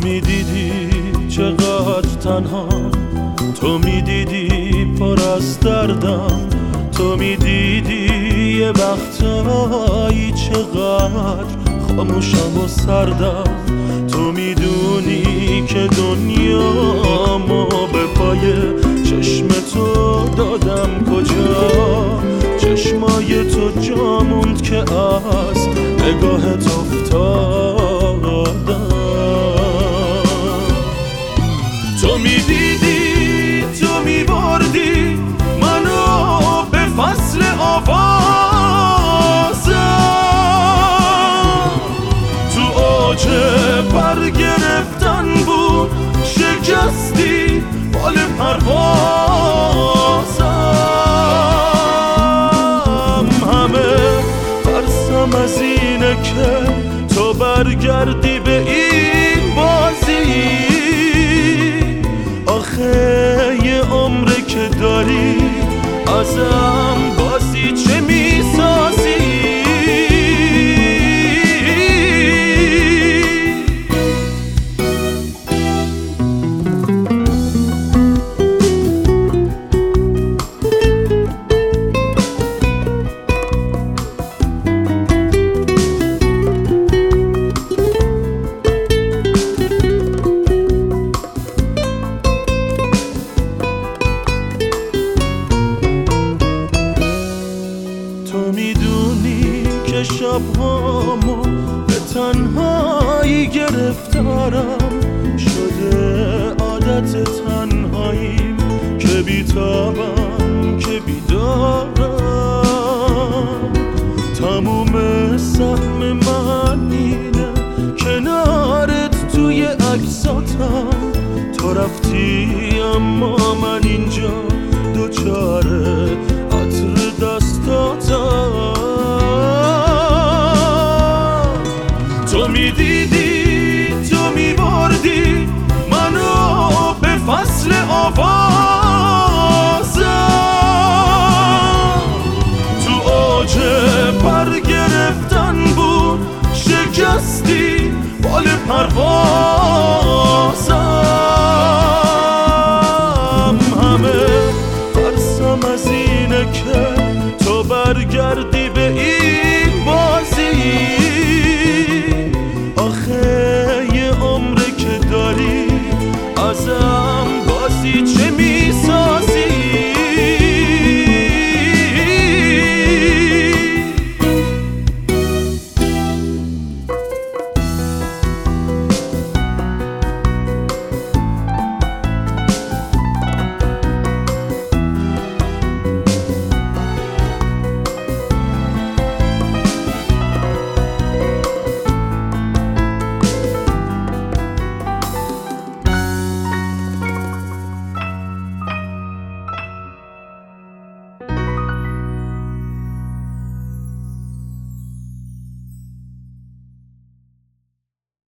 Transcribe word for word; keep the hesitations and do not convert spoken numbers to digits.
میدیدی چقدر تنها، تو میدیدی پر از دردم، تو میدیدی یه وقتایی چقدر خاموشم و سردم. تو میدونی که دنیامو به پای چشم تو دادم کجا، چشمای تو جا موند که از نگاهت افتادم. تو میدیدی تو میبردی منو به فصل آوازم، تو اوج پر گرفتن بود شکستی بال پروازم. همه ترسم از اینه که تو برگردی به این بازی، آخه یه عمره که داری ازم بازی چه میسازی. تو میدونی که شبهامو به تنهایی گرفتارم شده، عادت تنهاییم که بیتابم که بیدارم. تموم سهم من اینه کنارت توی عکساتم، تو رفتی اما من اینجا دوچاره عطر دستاتم. تو میدیدی تو میبردی منو به فصل آوازم، تو اوج پر گرفتن بود شکستی بال پرواز.